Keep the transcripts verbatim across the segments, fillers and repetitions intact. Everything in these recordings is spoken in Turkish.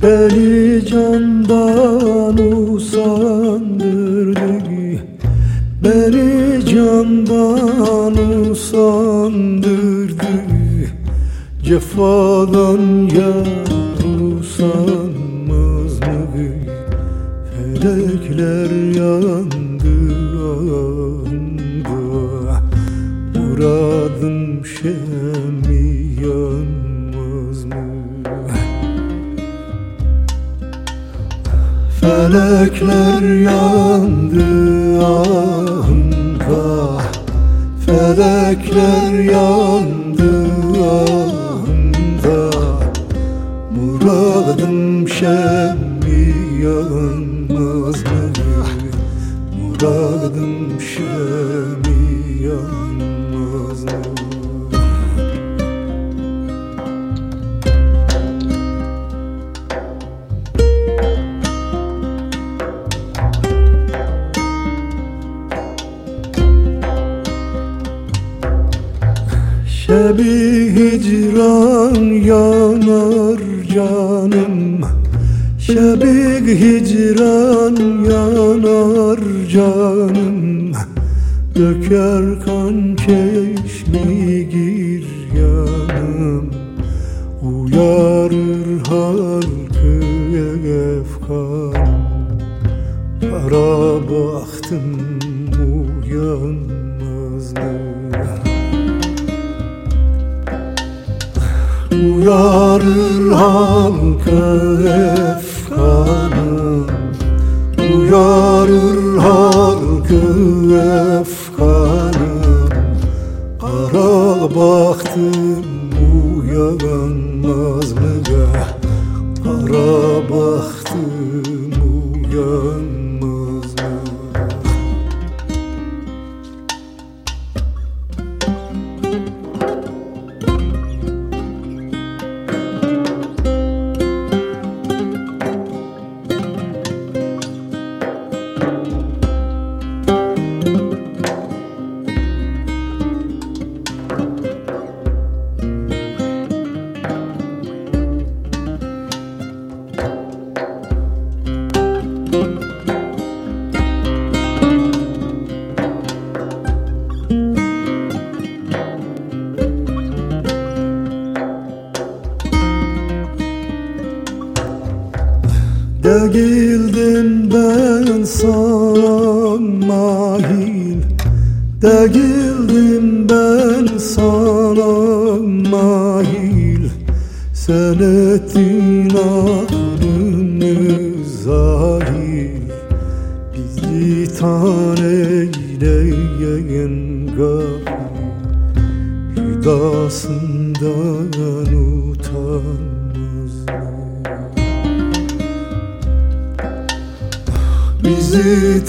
Beni candan usandırdı, beni candan usandırdı. Cefadan yar usanmaz mı? Felekler yandı anda, muradım şemi yanmaz mı? Felekler yandı anda, felekler yandı anda, muradım şemi yanmaz mı? Muradım şemi yanmaz mı? Şebi hicran yanar canım, şebi hicran yanar canım. Döker kan çeşmi giryanım, uyarır halkı efkan. Kara baktım uyanmaz mı? Uyarır halkı efkanım, uyarır halkı efkanım. Kara baktım uyanmaz mı? Kara baktım uyanmaz mı? Değildim ben sana mahil, değildim ben sana mahil. Sen ettin aklımı zahil, bizi taneyleyen gafil. Hüdasından utanmaz mı? Bizi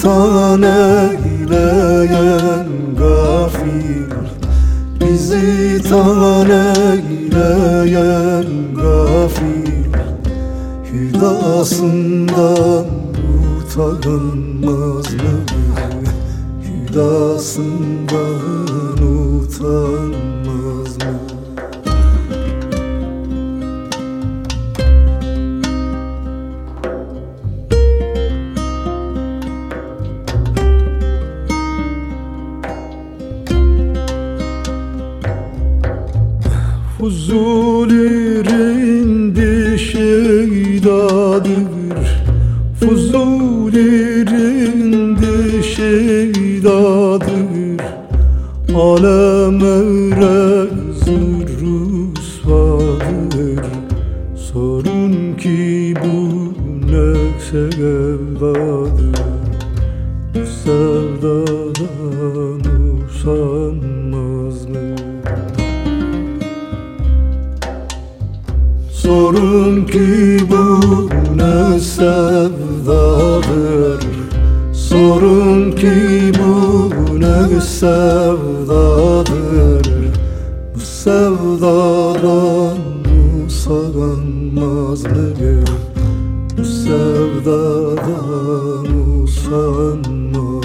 taneyleyen gafil, bizi taneyleyen gafil. Hüdasından utanmaz mı? Hüdasından utanmaz mı? Fuzuli'nin dişidadır, Fuzuli'nin dişidadır. Aleme rezil rüsvadır. Sorun ki bu ne sevdadır, bu sevdadan usanmaz mı? Sorun ki bu ne sevdadır, sorun ki bu ne sevdadır. Bu sevdadan usanmaz mı? Bu sevdadan usanmaz